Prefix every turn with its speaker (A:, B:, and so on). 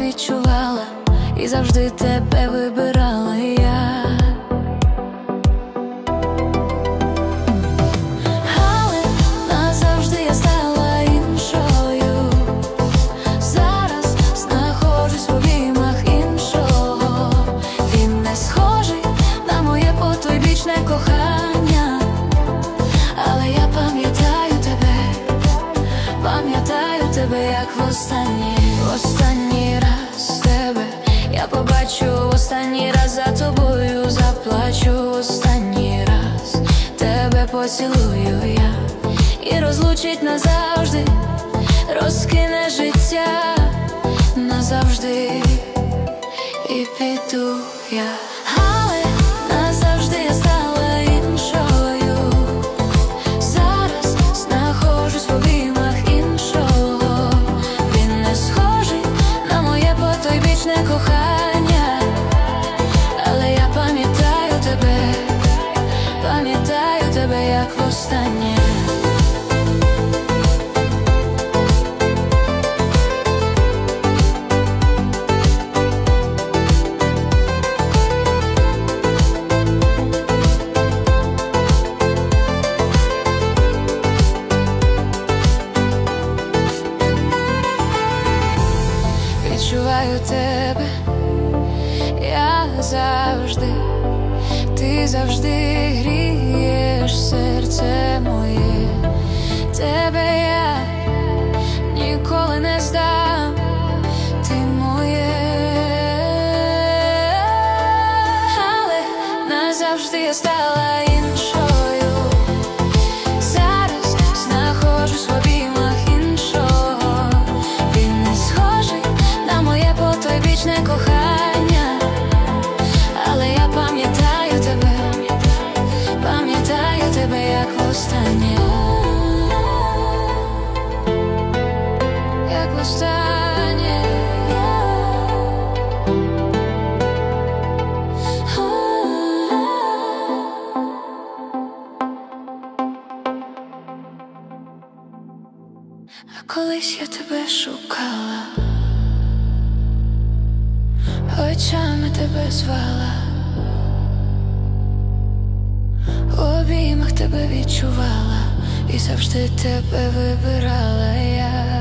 A: відчувала, і завжди тебе вибирала я. Але назавжди я стала іншою. Зараз знаходжусь в обіймах іншого. Він не схожий на моє потойбічне кохання, але я пам'ятаю тебе, як останній раз тебе я побачу, останній раз за тобою заплачу, останній раз тебе поцілую я, і розлучить назавжди, розкине життя назавжди, і піду я. Але назавжди я стала іншою. Зараз знаходжусь в обіймах іншого. Він не схожий на моє потойбічне кохання, але я пам'ятаю тебе, як востаннє. Відчуваю тебе, я завжди, ти завжди грієш серце моє. Тебе я ніколи не здам, ти моє. Але назавжди я стала іншою. Зараз знаходжусь в обіймах іншого. Він не схожий на моє потойбічне кохання, але я пам'ятаю тебе, як востаннє, як востаннє. А колись я тебе шукала, очами тебе звала, в обіймах тебе відчувала, і завжди тебе вибирала я.